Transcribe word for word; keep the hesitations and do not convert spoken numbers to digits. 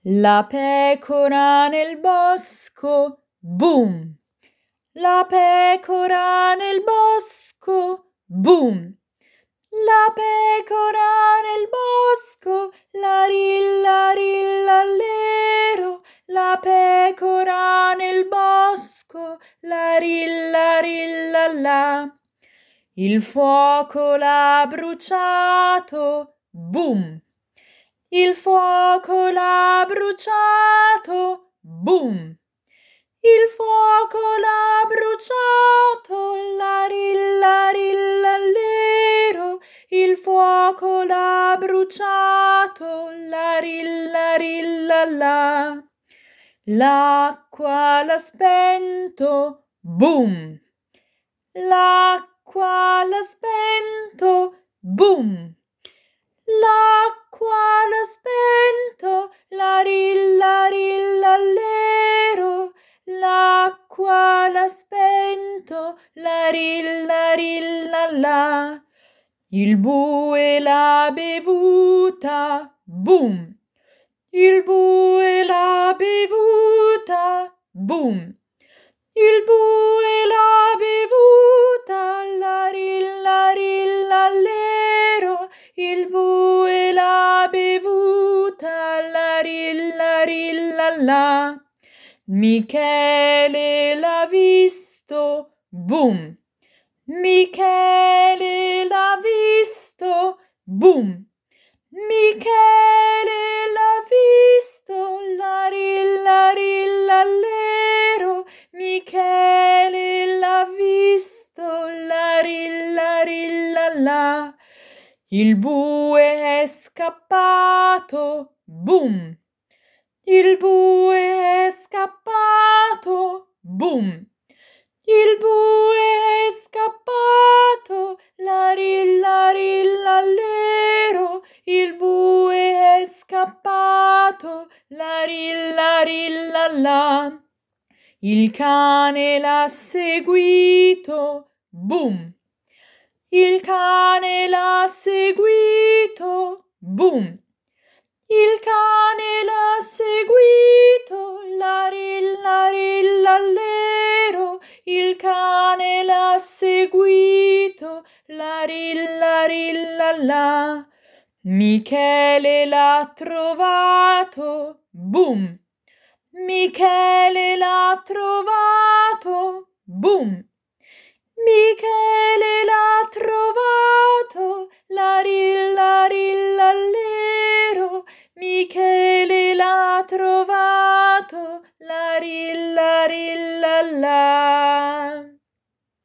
La pecora nel bosco, boom! La pecora nel bosco, boom! La pecora nel bosco, larilla rillallero. La pecora nel bosco, larilla rillalla. Il fuoco l'ha bruciato, boom! Il fuoco l'ha bruciato, boom! Il fuoco l'ha bruciato, larilla rillallero. Il fuoco l'ha bruciato, larilla rillalla. L'acqua l'ha spento, boom! L'acqua l'ha spento, boom! L'acqua l'ha spento, larilla rillallero. L'acqua l'ha spento, larilla rillalla. Il bue l'ha bevuta, boom! Il bue l'ha bevuta, boom! Il bue l'ha bevuta, larilla rillallero. Il bue l'ha bevuta, larilla rillalla. Michele l'ha visto, boom! Michele l'ha visto, boom! Michele l'ha visto, larilla rillallero. Michele l'ha visto, larilla rillalla. Il bue è scappato, boom! Il bue è scappato, boom! Il bue è scappato, larilla rillallero. Il bue è scappato, larilla rillalla. Il cane l'ha seguito, boom! Il cane l'ha seguito, boom! Il cane l'ha seguito, larilla rillallero. Il cane l'ha seguito, larilla rillalla. Michele l'ha trovato, boom! Michele l'ha trovato, boom! Michele l'ha trovato, larilla rillallero. Michele l'ha trovato, larilla rillalla.